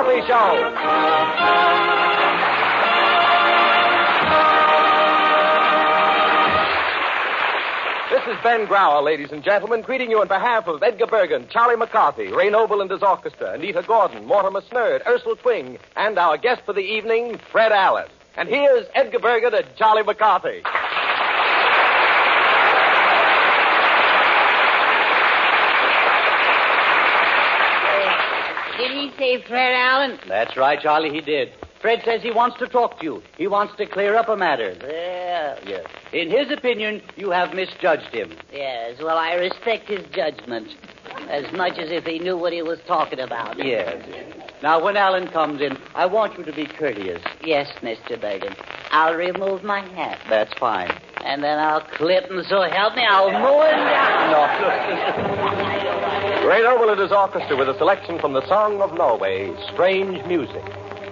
McCarthy Show. This is Ben Grauer, ladies and gentlemen, greeting you on behalf of Edgar Bergen, Charlie McCarthy, Ray Noble and his orchestra, Anita Gordon, Mortimer Snerd, Ursula Twing, and our guest for the evening, Fred Alice. And here's Edgar Bergen and Charlie McCarthy. Did he say Fred Allen? That's right, Charlie, he did. Fred says he wants to talk to you. He wants to clear up a matter. Well, Yes. In his opinion, you have misjudged him. yes, well, I respect his judgment as much as if he knew what he was talking about. Yes. Now, when Alan comes in, I want you to be courteous. Yes, Mr. Bergen. I'll remove my hat, That's fine. and then I'll clip him, so help me, I'll mow him down. Ray Noble and his orchestra with a selection from the Song of Norway, Strange Music.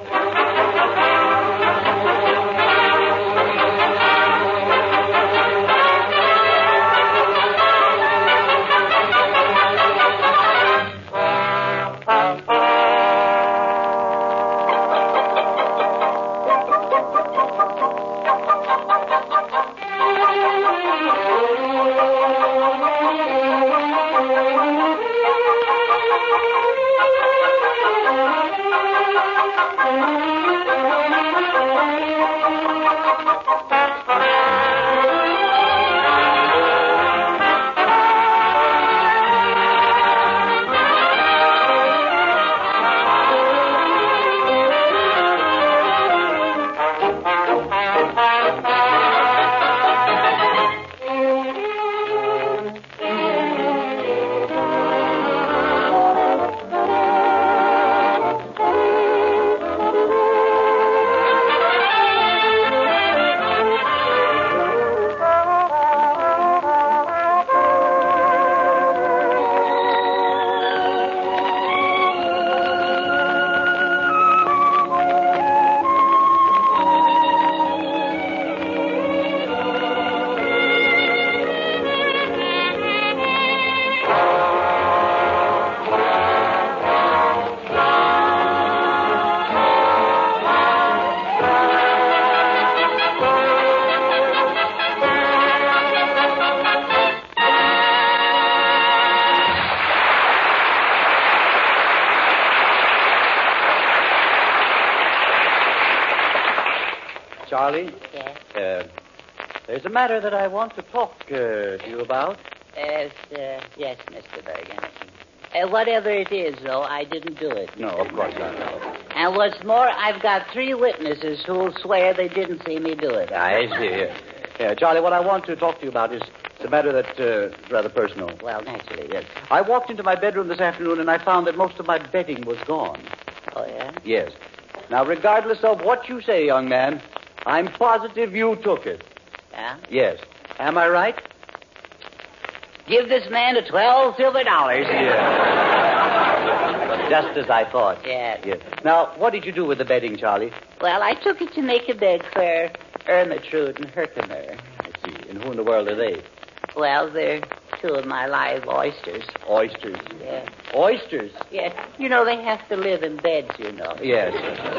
Charlie? Yes, There's a matter that I want to talk to you about. yes, Mr. Bergen. Whatever it is, though, I didn't do it. No, of course not. No. And what's more, I've got 3 witnesses who'll swear they didn't see me do it. I see. Charlie, what I want to talk to you about is a matter that's rather personal. Well, naturally. Yes. I walked into my bedroom this afternoon and I found that most of my bedding was gone. Oh, yeah? Yes. Now, regardless of what you say, young man, I'm positive you took it. Yeah? Yes. Am I right? Give this man a $12 silver dollars. Just as I thought. Yes. Yes. Now, what did you do with the bedding, Charlie? Well, I took it to make a bed for Ermentrude and Herkimer. I see. And who in the world are they? Well, they're 2 of my live oysters. Oysters. Yeah. Oysters? Yes. You know, they have to live in beds, you know. Yes.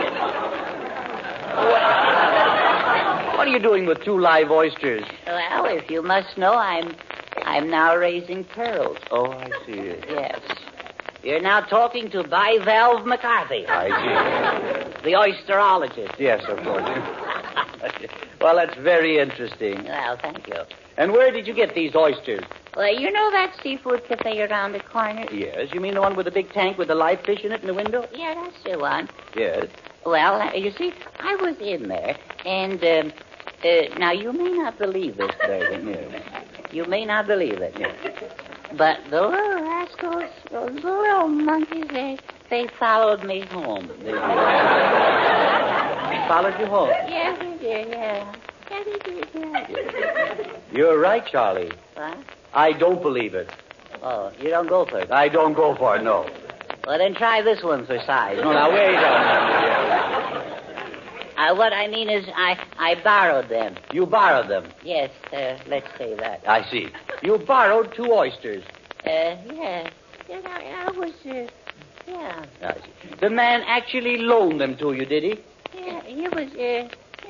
What are you doing with 2 live oysters? Well, if you must know, I'm now raising pearls. Oh, I see. Yes. You're now talking to Bivalve McCarthy. I The oysterologist. see. Yes, of course. Well, that's very interesting. Well, thank you. And where did you get these oysters? Well, you know that seafood cafe around the corner? Yes, you mean the one with the big tank with the live fish in it in the window? Yeah, that's the one. Yes. Well, you see, I was in there, and, now you may not believe this, Bergen. Yes. You may not believe it. Yes. But the little rascals, those little monkeys, they followed me home. They followed you home? Yeah, they did, yeah. Yeah, they did, yeah. You're right, Charlie. What? I don't believe it. Oh, you don't go for it? I don't go for it, no. Well, then try this one for size. No, now, wait a minute. What I mean is, I borrowed them. You borrowed them. Yes, let's say that. I see. You borrowed 2 oysters. Yeah. Yeah, I was, Yeah. The man actually loaned them to you, did he? Yeah, he was, yeah.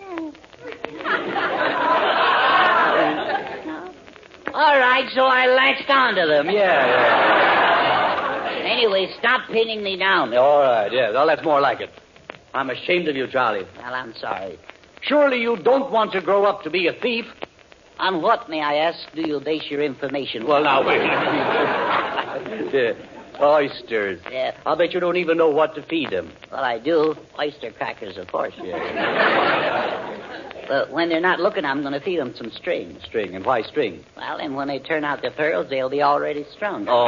All right, so I latched onto them. Yeah. Anyway, stop pinning me down. All right, yeah. Well, that's more like it. I'm ashamed of you, Charlie. Well, I'm sorry. Surely you don't want to grow up to be a thief? On what, may I ask, do you base your information? Well, now, wait. Yeah. Oysters. Yeah. I'll bet you don't even know what to feed them. Well, I do. Oyster crackers, of course. Yeah. But when they're not looking, I'm going to feed them some string. String. And why string? Well, and when they turn out the pearls, they'll be already strung. Oh,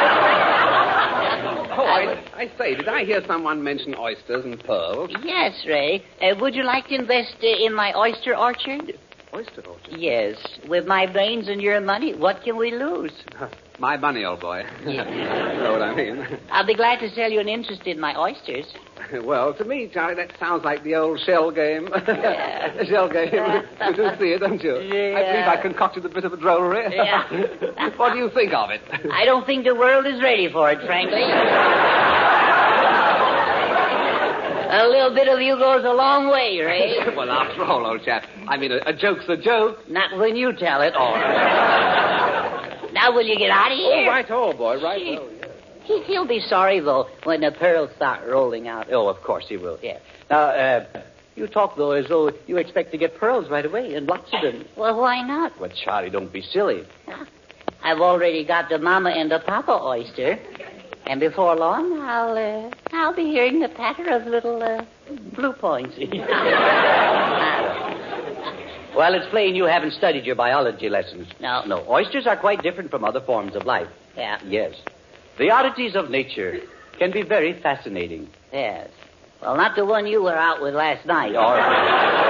I say, did I hear someone mention oysters and pearls? Yes, Ray. Would you like to invest in my oyster orchard? Oyster orchard? Yes. With my brains and your money, what can we lose? My money, old boy. Yeah. You know what I mean? I'll be glad to sell you an interest in my oysters. Well, to me, Charlie, that sounds like the old shell game. Yeah. The shell game. You do see it, don't you? Yeah. I believe I concocted a bit of a drollery. Yeah. What do you think of it? I don't think the world is ready for it, frankly. A little bit of you goes a long way, Ray. Well, after all, old chap, I mean, a joke's a joke. Not when you tell it. All right. Now, will you get out of here? Oh, right, old boy, right. Oh, yeah. He'll be sorry, though, when the pearls start rolling out. Oh, of course he will. Yeah. Now, you talk, though, as though you expect to get pearls right away, and lots of them. Well, why not? Well, Charlie, don't be silly. I've already got the mama and the papa oyster. And before long, I'll be hearing the patter of little, blue points. Well, it's plain you haven't studied your biology lessons. No. No, oysters are quite different from other forms of life. Yeah. Yes. The oddities of nature can be very fascinating. Yes. Well, not the one you were out with last night. All right.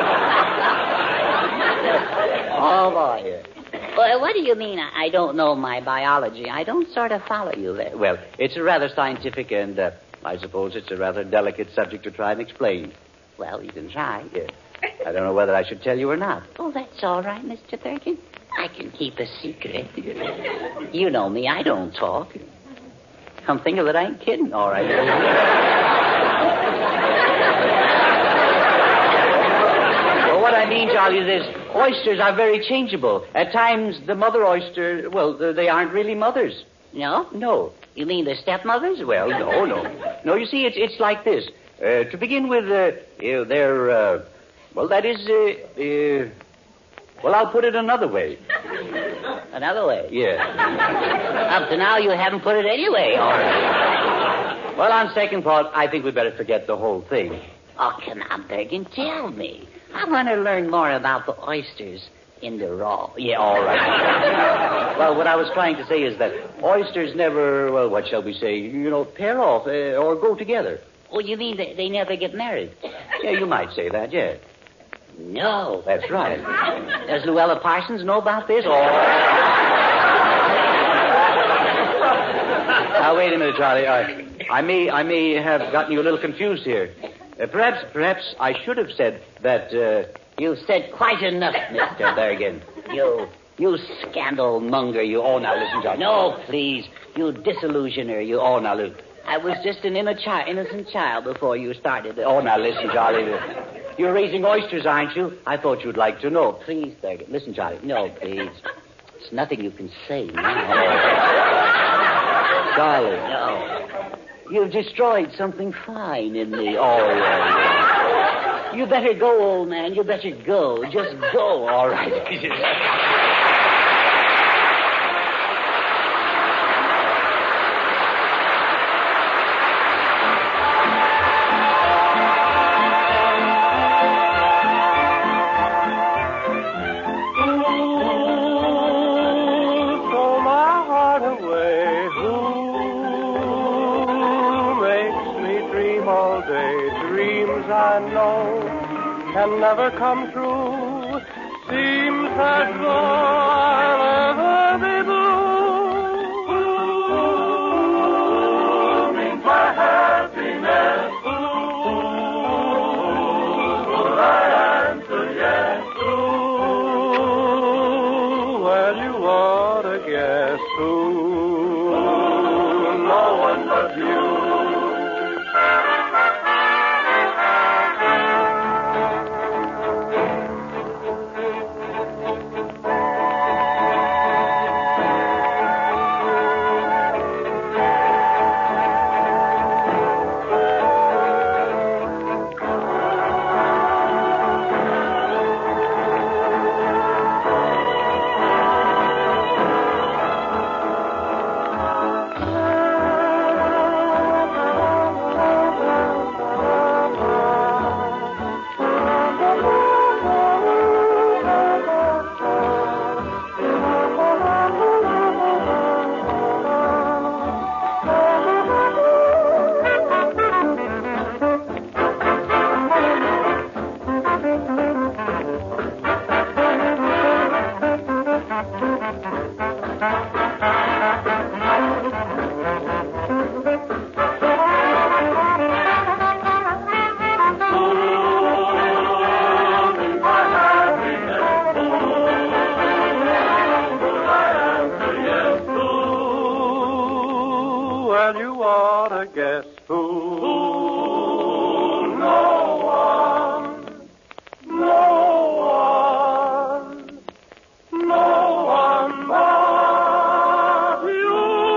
Oh, boy. Well, what do you mean I don't know my biology? I don't sort of follow you there. Well, it's a rather scientific and, I suppose it's a rather delicate subject to try and explain. Well, you can try. Yes. I don't know whether I should tell you or not. Oh, that's all right, Mr. Thurkin. I can keep a secret. You know me. I don't talk. Come think of it, I ain't kidding. All right. Well, what I mean, Charlie, is this. Oysters are very changeable. At times, the mother oyster, well, they aren't really mothers. No? No. You mean the stepmothers? Well, no. No, you see, it's like this. To begin with, they're, well, that is, well, I'll put it another way. Another way? Yeah. Up to now, you haven't put it any way. All right. Well, on second thought, I think we'd better forget the whole thing. Oh, come on, Bergen, tell me. I want to learn more about the oysters in the raw. Yeah, all right. Well, what I was trying to say is that oysters never, well, what shall we say, pair off or go together. Oh, you mean they never get married? Yeah, you might say that, yeah. No. That's right. Does Luella Parsons know about this? Now, wait a minute, Charlie. I may have gotten you a little confused here. Perhaps I should have said that, You've said quite enough, Mr. Bergen. You scandal monger, you. Oh, now listen, Charlie. No, please. You disillusioner, you. Oh, now look. I was just an innocent child before you started. Oh, now listen, Charlie. You're raising oysters, aren't you? I thought you'd like to know. Please, Bergen. Listen, Charlie. No, please. It's nothing you can say now. Charlie. No. You've destroyed something fine in me. Oh, yeah. You better go, old man. You better go. Just go. All right. Can never come true. Seems as though I'll ever be blue. Blue means my happiness. Will I answer yes? Blue, well, you ought to guess who. No one but you. well, you ought to guess who. No one. No one. No one but you.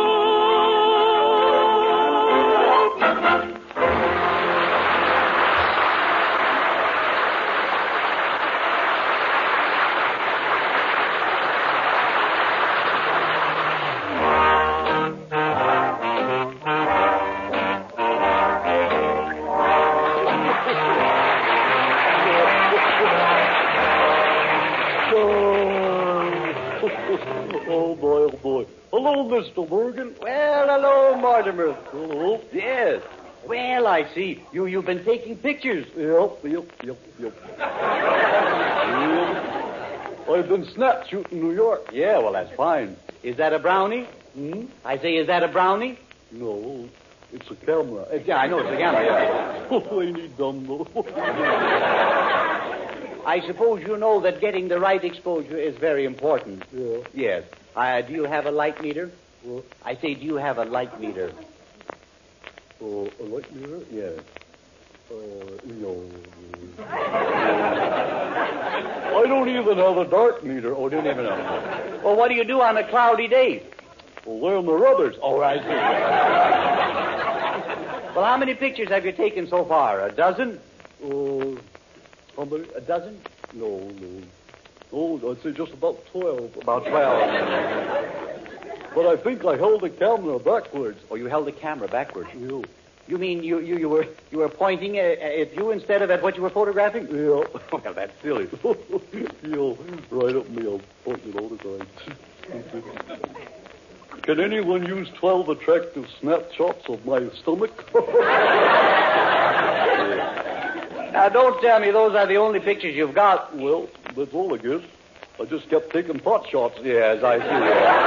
Oh, boy. Hello, Mr. Bergen. Well, hello, Mortimer. Hello. Yes. Well, I see. You've been taking pictures. Yep. I've been snap shooting in New York. Yeah, well, that's fine. Is that a brownie? I say, is that a brownie? No, it's a camera. Yeah, I know it's a camera. Yeah. Oh, I need Dumbo. I suppose you know that getting the right exposure is very important. Yeah. Yes. Do you have a light meter? What? I say, do you have a light meter? Oh, a light meter? Yes. No. I don't even have a dark meter. Oh, don't even know. Well, what do you do on a cloudy day? Well, where are the rubbers? Oh, I see. Well, how many pictures have you taken so far? A dozen? How many? A dozen? No. Oh, I'd say just about 12. About 12. But I think I held the camera backwards. Oh, you held the camera backwards. Yeah. You mean you were pointing at you instead of at what you were photographing? Yeah. Well, that's silly. Right up me, I'll point it all the time. Can anyone use 12 attractive snapshots of my stomach? Now, don't tell me those are the only pictures you've got. Well, that's all I guess. I just kept taking pot shots. Yes, I see.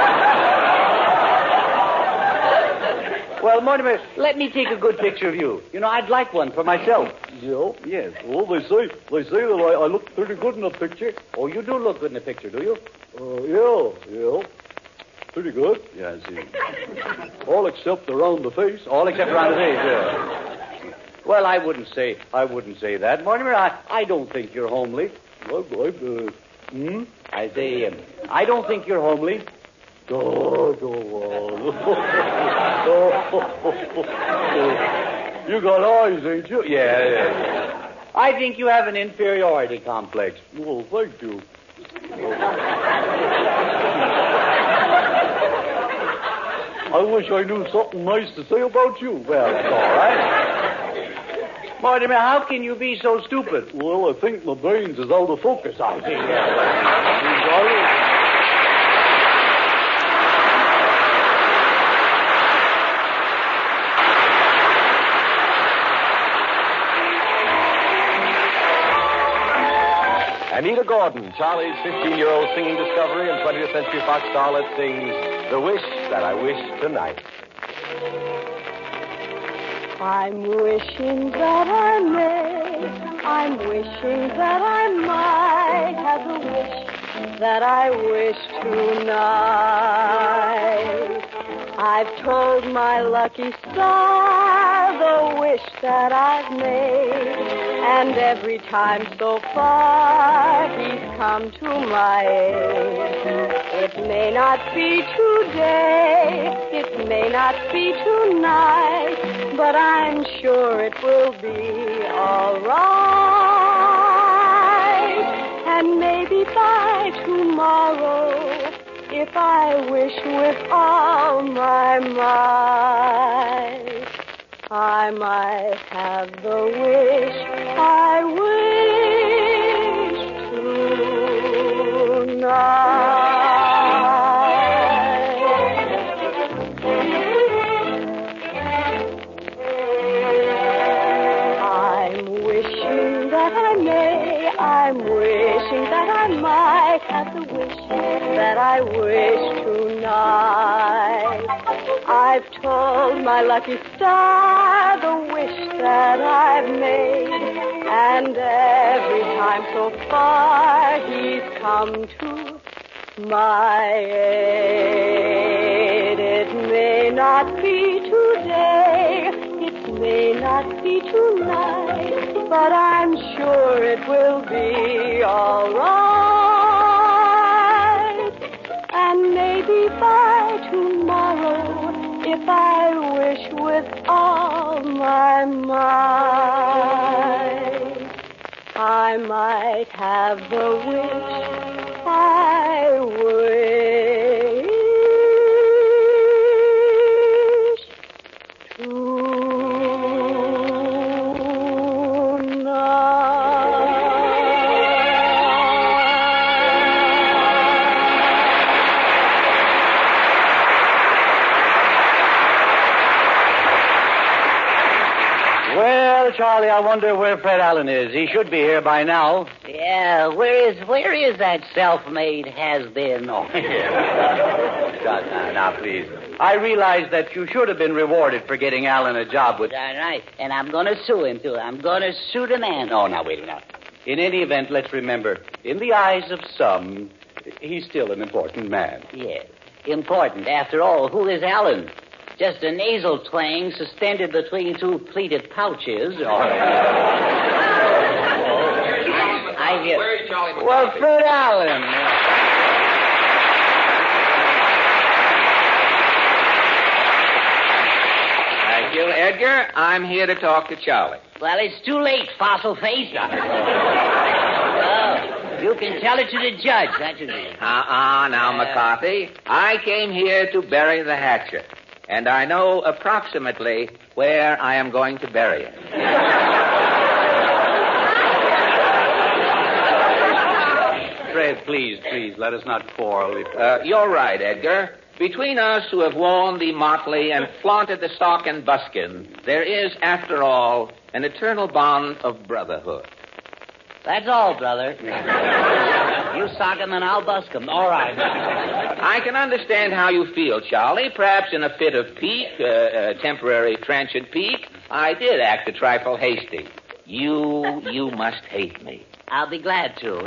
Well, Mortimer, let me take a good picture of you. You know, I'd like one for myself. Yeah? Yes. Well, they say that I look pretty good in a picture. Oh, you do look good in a picture, do you? Yeah. Pretty good. Yeah, I see. All except around the face. All except around the face, yeah. Well, I wouldn't say that, Mortimer. I don't think you're homely. I say, I don't think you're homely. Oh, go on. You got eyes, ain't you? Yeah. I think you have an inferiority complex. Well, thank you. I wish I knew something nice to say about you. Well, it's all right. Mortimer, how can you be so stupid? Well, I think my brains is out of focus. I see. Anita Gordon, Charlie's 15-year-old singing discovery and 20th Century Fox starlet, sings The Wish That I Wish Tonight. I'm wishing that I may, I'm wishing that I might have the wish that I wish tonight. I've told my lucky star the wish that I've made, and every time so far he's come to my aid. It may not be today, it may not be tonight, but I'm sure it will be all right. And maybe by tomorrow, if I wish with all my might, I might have the wish I wish tonight. I'm wishing that I may, I'm wishing that I might have the wish that I wish tonight. I've told my lucky star the wish that I've made, and every time so far he's come to my aid. It may not be today, it may not be tonight, but I'm sure it will be all right. And maybe by tomorrow, if I wish with all my might, I might have the wish I wish Well, Charlie, I wonder where Fred Allen is. He should be here by now. Yeah, where is that self-made has-been? Oh, now, please. I realize that you should have been rewarded for getting Allen a job with... All right, and I'm going to sue him, too. I'm going to sue the man. Oh, now, wait a minute. In any event, let's remember, in the eyes of some, he's still an important man. Yes, important. After all, who is Allen? Just a nasal twang suspended between two pleated pouches. I hear. Where's Charlie McCarthy? Well, Fred Allen. Thank you, Edgar. I'm here to talk to Charlie. Well, it's too late, fossil face. Oh, you can tell it to the judge. That's it. Now, McCarthy. I came here to bury the hatchet. And I know approximately where I am going to bury it. Fred, please, let us not quarrel. You're right, Edgar. Between us who have worn the motley and flaunted the stock and buskin, there is, after all, an eternal bond of brotherhood. That's all, brother. You sock him and I'll busk him. All right. I can understand how you feel, Charlie. Perhaps in a fit of pique, temporary transient pique, I did act a trifle hasty. You must hate me. I'll be glad to.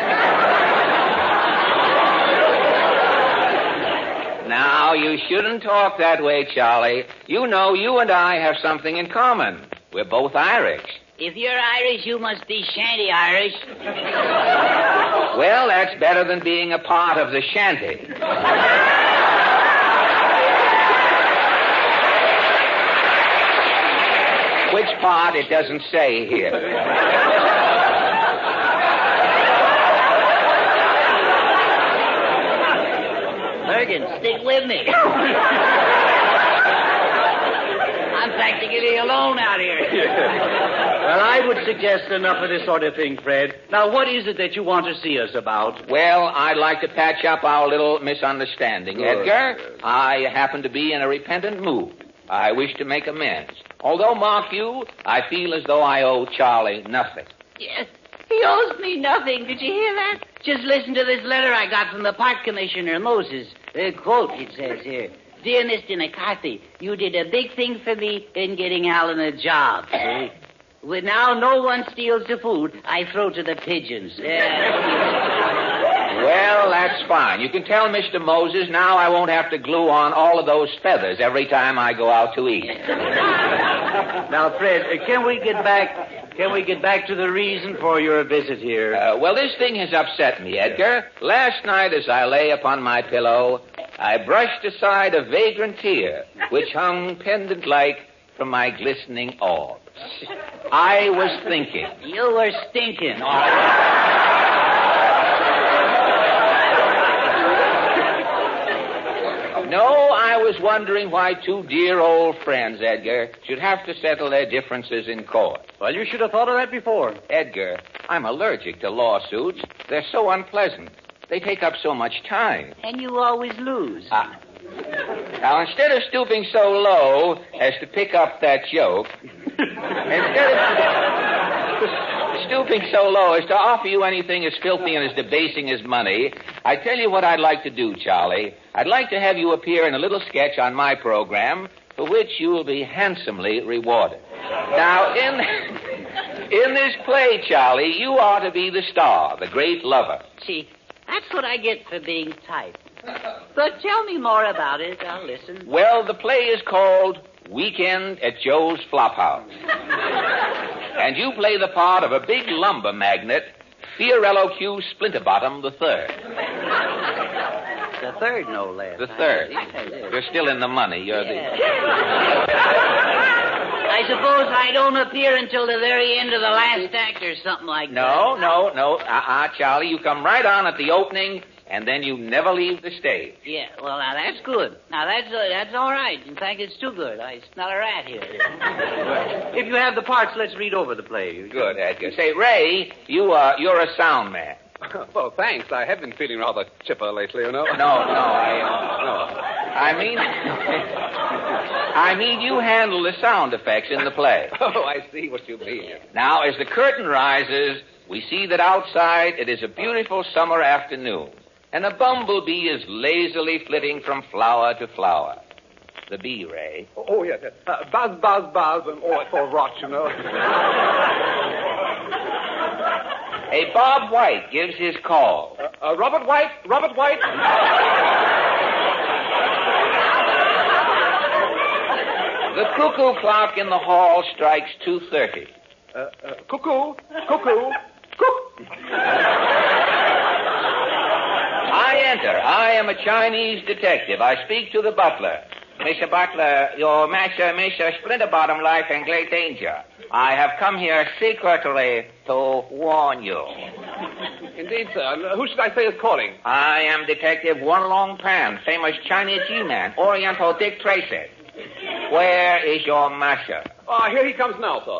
Now, you shouldn't talk that way, Charlie. You know you and I have something in common. We're both Irish. If you're Irish, you must be shanty Irish. Well, that's better than being a part of the shanty. Which part, it doesn't say here. Bergen, stick with me. I'm practically alone out here. Well, I would suggest enough of this sort of thing, Fred. Now, what is it that you want to see us about? Well, I'd like to patch up our little misunderstanding, Edgar. I happen to be in a repentant mood. I wish to make amends. Although, mark you, I feel as though I owe Charlie nothing. Yes, he owes me nothing. Did you hear that? Just listen to this letter I got from the Park Commissioner, Moses. Quote, it says here. Dear Mr. McCarthy, you did a big thing for me in getting Allen a job. See? With now no one steals the food I throw to the pigeons. Well, that's fine. You can tell Mr. Moses now I won't have to glue on all of those feathers every time I go out to eat. Now, Fred, can we get back to the reason for your visit here? Well, this thing has upset me, Edgar. Last night as I lay upon my pillow, I brushed aside a vagrant tear which hung pendant-like from my glistening orbs. I was thinking. You were stinking. No, I was wondering why two dear old friends, Edgar, should have to settle their differences in court. Well, you should have thought of that before. Edgar, I'm allergic to lawsuits. They're so unpleasant. They take up so much time. And you always lose. Now, instead of stooping so low as to pick up that joke, instead of stooping so low as to offer you anything as filthy and as debasing as money, I tell you what I'd like to do, Charlie. I'd like to have you appear in a little sketch on my program for which you will be handsomely rewarded. Now, in this play, Charlie, you are to be the star, the great lover. See, that's what I get for being tight. But tell me more about it. I'll listen. Well, the play is called Weekend at Joe's Flophouse. And you play the part of a big lumber magnate, Fiorello Q. Splinterbottom III. The third, no less. The third. You're still in the money. You're I suppose I don't appear until the very end of the last act or something like that. No. Charlie, you come right on at the opening, and then you never leave the stage. Yeah, well, now that's good. Now that's all right. In fact, it's too good. I smell a rat here. If you have the parts, let's read over the play. Good, Edgar. Say, Ray, you're a sound man. Well, thanks. I have been feeling rather chipper lately, you know. No. I mean, you handle the sound effects in the play. Oh, I see what you mean. Now, as the curtain rises, we see that outside it is a beautiful summer afternoon, and a bumblebee is lazily flitting from flower to flower. The bee, Ray. Oh, yes. Buzz, buzz, buzz, and all for rot, you know. Hey, Bob White gives his call. Robert White. The cuckoo clock in the hall strikes 2:30. Cuckoo. I enter. I am a Chinese detective. I speak to the butler. Mr. Butler, your master, Mr. Splinterbottom, lies in great danger. I have come here secretly to warn you. Indeed, sir. Who should I say is calling? I am Detective One Long Pan, famous Chinese G-man, Oriental Dick Tracy. Where is your master? Oh, here he comes now, sir.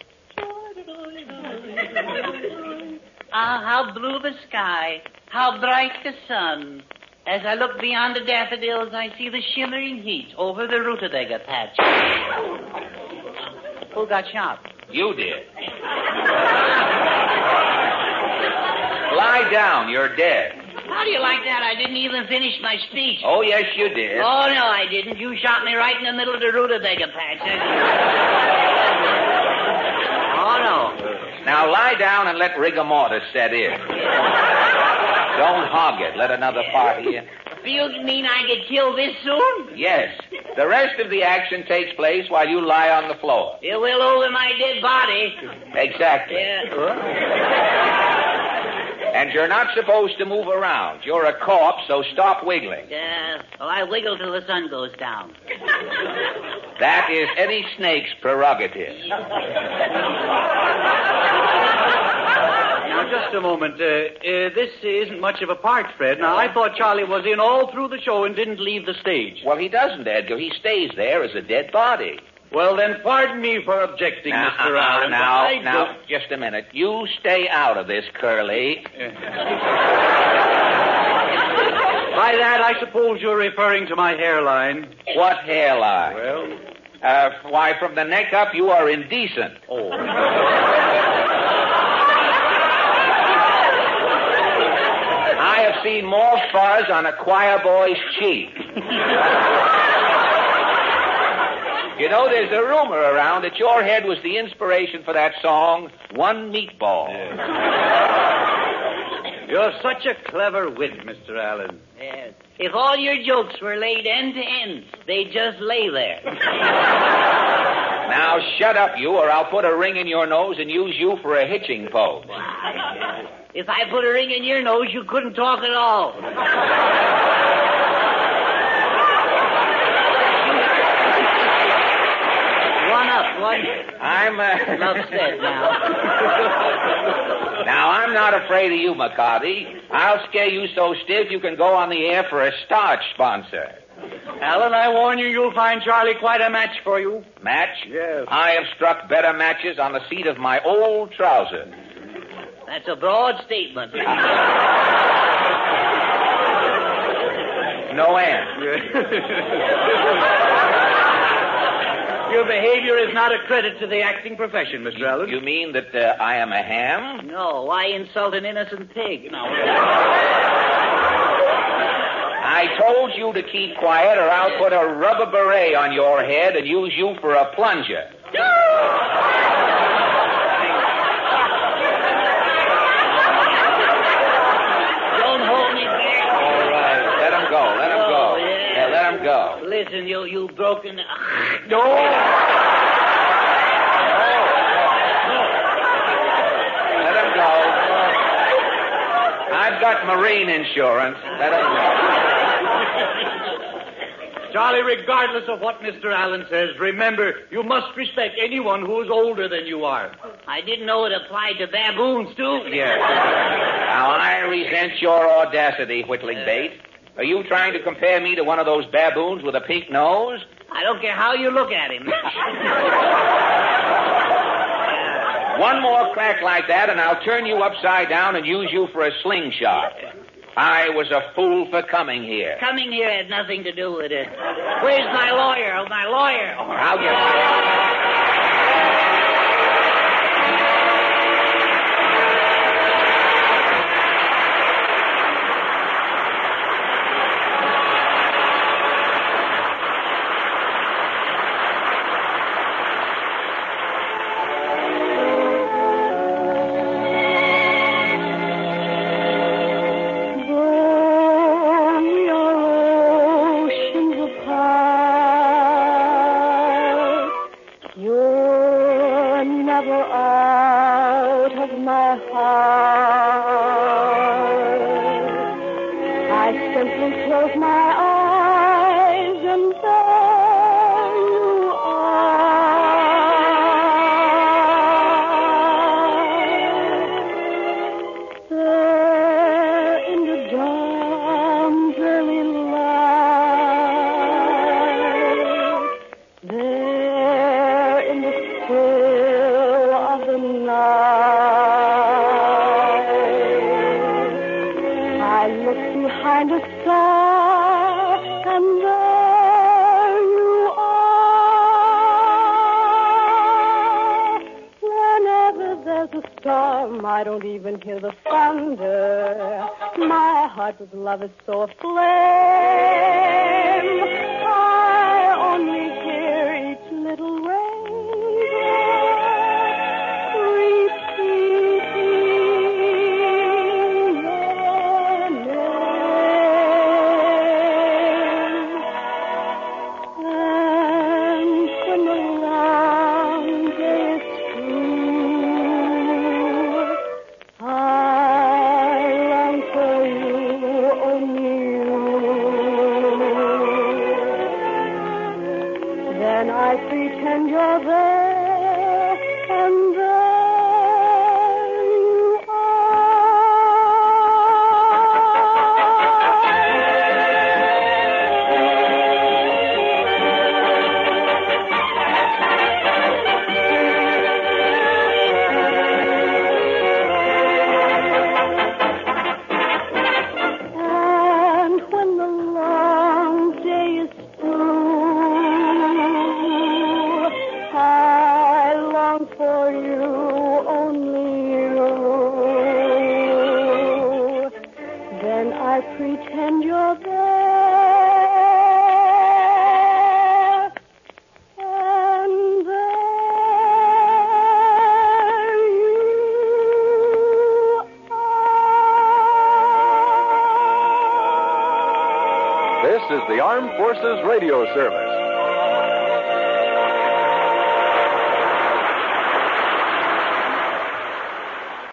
Ah, how blue the sky, how bright the sun. As I look beyond the daffodils, I see the shimmering heat over the rutabaga patch. Who got shot? You did. Lie down, you're dead. How do you like that? I didn't even finish my speech. Oh, yes, you did. Oh, no, I didn't. You shot me right in the middle of the rutabaga patch. Oh, no. Now lie down and let rigor mortis set in. Don't hog it. Let another party in. You mean I get killed this soon? Yes. The rest of the action takes place while you lie on the floor. It will over my dead body. Exactly. Yeah. And you're not supposed to move around. You're a corpse, so stop wiggling. Yeah. Well, I wiggle till the sun goes down. That is any snake's prerogative. Now, just a moment. This isn't much of a part, Fred. Now, I thought Charlie was in all through the show and didn't leave the stage. Well, he doesn't, Edgar. He stays there as a dead body. Well, then, pardon me for objecting, Mr. Allen. Now, just a minute. You stay out of this, Curly. By that, I suppose you're referring to my hairline. What hairline? Well, why, from the neck up, you are indecent. oh. I have seen more fuzz on a choir boy's cheek. You know, there's a rumor around that your head was the inspiration for that song, One Meatball. You're such a clever wit, Mr. Allen. Yes. If all your jokes were laid end to end, they'd just lay there. Now, shut up, you, or I'll put a ring in your nose and use you for a hitching post. If I put a ring in your nose, you couldn't talk at all. I'm upset now. Now, I'm not afraid of you, McCarty. I'll scare you so stiff you can go on the air for a starch sponsor. Allen, I warn you, you'll find Charlie quite a match for you. Match? Yes. I have struck better matches on the seat of my old trousers. That's a broad statement. No end. Your behavior is not a credit to the acting profession, Mr. Allen. You mean that I am a ham? No, why insult an innocent pig? No. I told you to keep quiet or I'll put a rubber beret on your head and use you for a plunger. Don't hold me back. All right, let him go. listen, you broken... No! Let him go. I've got marine insurance. Let him go. Charlie, regardless of what Mr. Allen says, remember, you must respect anyone who is older than you are. I didn't know it applied to baboons, too. Yes. Now, I resent your audacity, Whittling Bait. Are you trying to compare me to one of those baboons with a pink nose? I don't care how you look at him. One more crack like that, and I'll turn you upside down and use you for a slingshot. I was a fool for coming here. Coming here had nothing to do with it. Where's my lawyer? Oh, my lawyer. I'll get... I don't even hear the thunder. My heart with love is so aflame. I only hear each little raindrop repeating your name. And when the long day is through, I long for you, only you. Then I pretend you're there, and there you And when the long day is through, I long for you, only you. Then I pretend you're there, and there you are. This is the Armed Forces Radio Service.